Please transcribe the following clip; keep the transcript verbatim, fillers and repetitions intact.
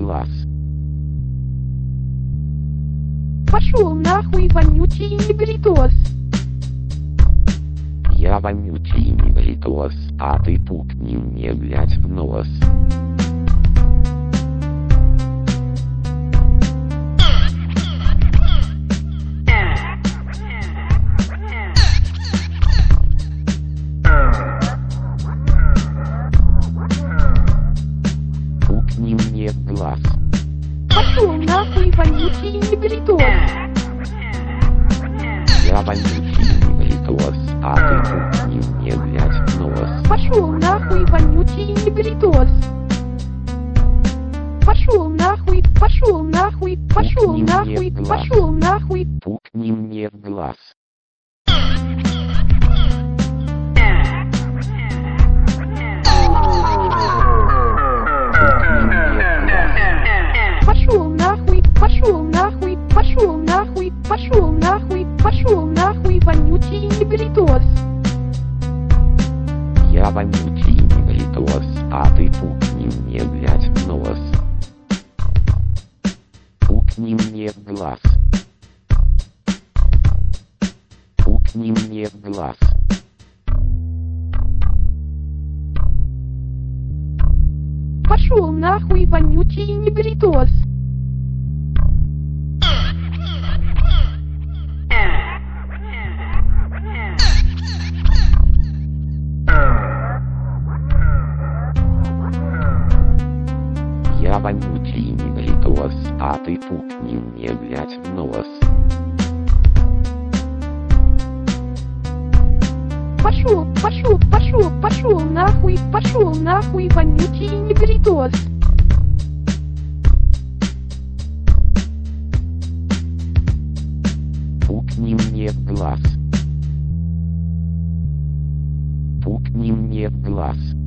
глаз. Пошел нахуй, вонючий негритос. Я вонючий негритос, а ты пукни мне, блядь, в нос. Пукни мне в глаз. Пошел нахуй, вонючий негритос. Я вонючий негритос, а ты пукни мне, блядь, в нос. Пошел нахуй, вонючий негритос. Пошел нахуй, пошел нахуй, пошел Пукни нахуй, мне в глаз. пошел нахуй. Пукни мне в глаз. Пошел нахуй, пошел нахуй, пошел нахуй, пошел нахуй, пошел нахуй, вонючий негритос. Я вонючий негритос, а ты пукни мне, блядь, в нос. Пукни мне в глаз. Пукни мне в глаз. Пошел нахуй, вонючий негритос. Я вонючий негритос, а ты пукни мне, блядь, в нос. Пошел, пошел, пошел, пошел нахуй, пошел нахуй, вонючий негритос. Пукни мне в глаз. Пукни мне в глаз.